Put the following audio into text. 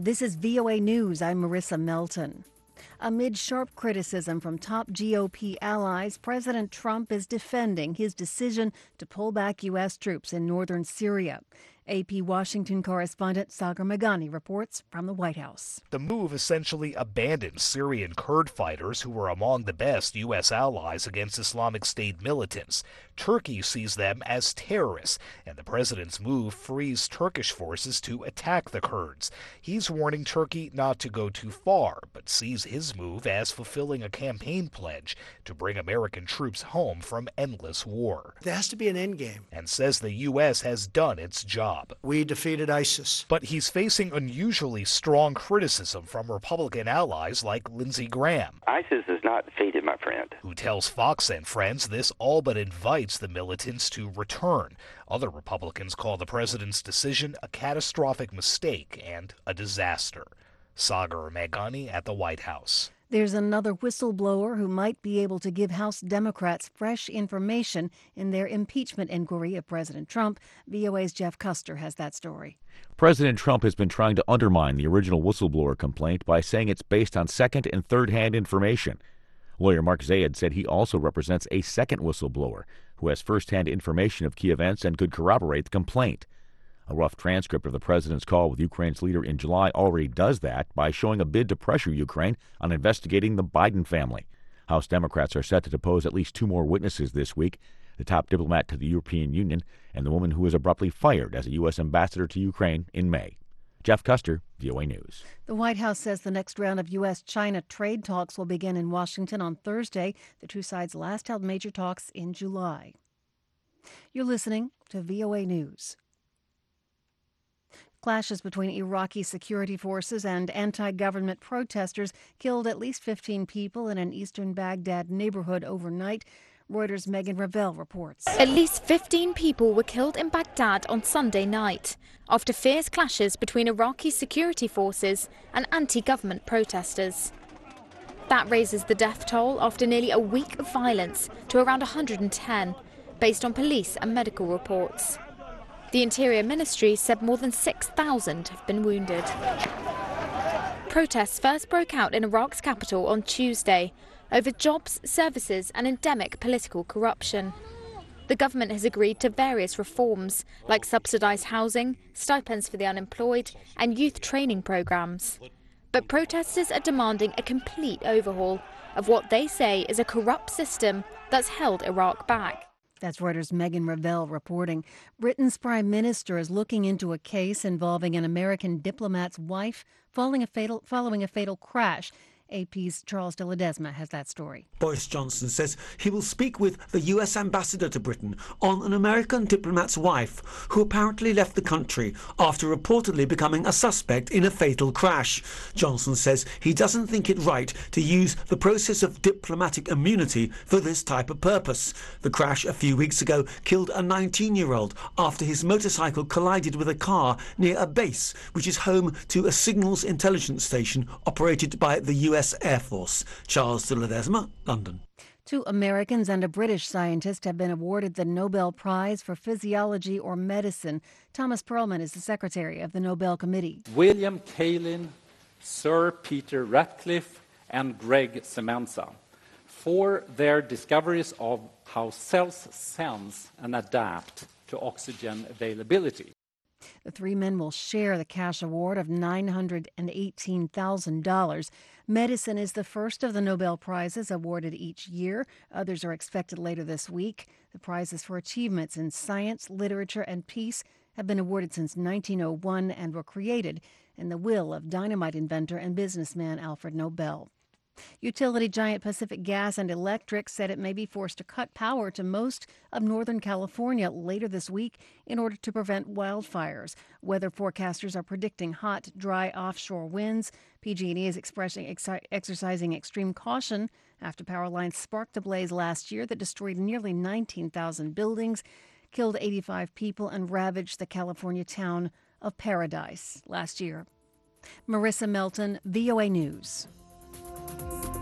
This is VOA News. I'm Marissa Melton. Amid sharp criticism from top GOP allies, President Trump is defending his decision to pull back U.S. troops in northern Syria. AP Washington correspondent Sagar Meghani reports from the White House. The move essentially abandons Syrian Kurd fighters who were among the best U.S. allies against Islamic State militants. Turkey sees them as terrorists, and the president's move frees Turkish forces to attack the Kurds. He's warning Turkey not to go too far, but sees his move as fulfilling a campaign pledge to bring American troops home from endless war. There has to be an end game. And says the U.S. has done its job. We defeated ISIS. But he's facing unusually strong criticism from Republican allies like Lindsey Graham. ISIS is not defeated, my friend. Who tells Fox and Friends this all but invites the militants to return. Other Republicans call the president's decision a catastrophic mistake and a disaster. Sagar Meghani at the White House. There's another whistleblower who might be able to give House Democrats fresh information in their impeachment inquiry of President Trump. VOA's Jeff Custer has that story. President Trump has been trying to undermine the original whistleblower complaint by saying it's based on second- and third-hand information. Lawyer Mark Zaid said he also represents a second whistleblower who has first-hand information of key events and could corroborate the complaint. A rough transcript of the president's call with Ukraine's leader in July already does that by showing a bid to pressure Ukraine on investigating the Biden family. House Democrats are set to depose at least two more witnesses this week, the top diplomat to the European Union and the woman who was abruptly fired as a U.S. ambassador to Ukraine in May. Jeff Custer, VOA News. The White House says the next round of U.S.-China trade talks will begin in Washington on Thursday. The two sides last held major talks in July. You're listening to VOA News. Clashes between Iraqi security forces and anti-government protesters killed at least 15 people in an eastern Baghdad neighborhood overnight. Reuters' Megan Ravel reports. At least 15 people were killed in Baghdad on Sunday night after fierce clashes between Iraqi security forces and anti-government protesters. That raises the death toll after nearly a week of violence to around 110, based on police and medical reports. The Interior Ministry said more than 6,000 have been wounded. Protests first broke out in Iraq's capital on Tuesday over jobs, services and endemic political corruption. The government has agreed to various reforms like subsidised housing, stipends for the unemployed and youth training programmes. But protesters are demanding a complete overhaul of what they say is a corrupt system that's held Iraq back. That's Reuters' Megan Ravel reporting. Britain's Prime Minister is looking into a case involving an American diplomat's wife following a fatal crash. AP's Charles de Ledesma has that story. Boris Johnson says he will speak with the U.S. ambassador to Britain on an American diplomat's wife who apparently left the country after reportedly becoming a suspect in a fatal crash. Johnson says he doesn't think it right to use the process of diplomatic immunity for this type of purpose. The crash a few weeks ago killed a 19-year-old after his motorcycle collided with a car near a base which is home to a signals intelligence station operated by the U.S. Air Force. Charles de Ledesma, London. 2 Americans and a British scientist have been awarded the Nobel Prize for Physiology or Medicine. Thomas Perlman is the secretary of the Nobel Committee. William Kaelin, Sir Peter Ratcliffe and Greg Semenza for their discoveries of how cells sense and adapt to oxygen availability. The 3 men will share the cash award of $918,000. Medicine is the first of the Nobel Prizes awarded each year. Others are expected later this week. The prizes for achievements in science, literature, and peace have been awarded since 1901 and were created in the will of dynamite inventor and businessman Alfred Nobel. Utility giant Pacific Gas and Electric said it may be forced to cut power to most of Northern California later this week in order to prevent wildfires. Weather forecasters are predicting hot, dry offshore winds. PG&E is exercising extreme caution after power lines sparked a blaze last year that destroyed nearly 19,000 buildings, killed 85 people, and ravaged the California town of Paradise last year. Marissa Melton, VOA News.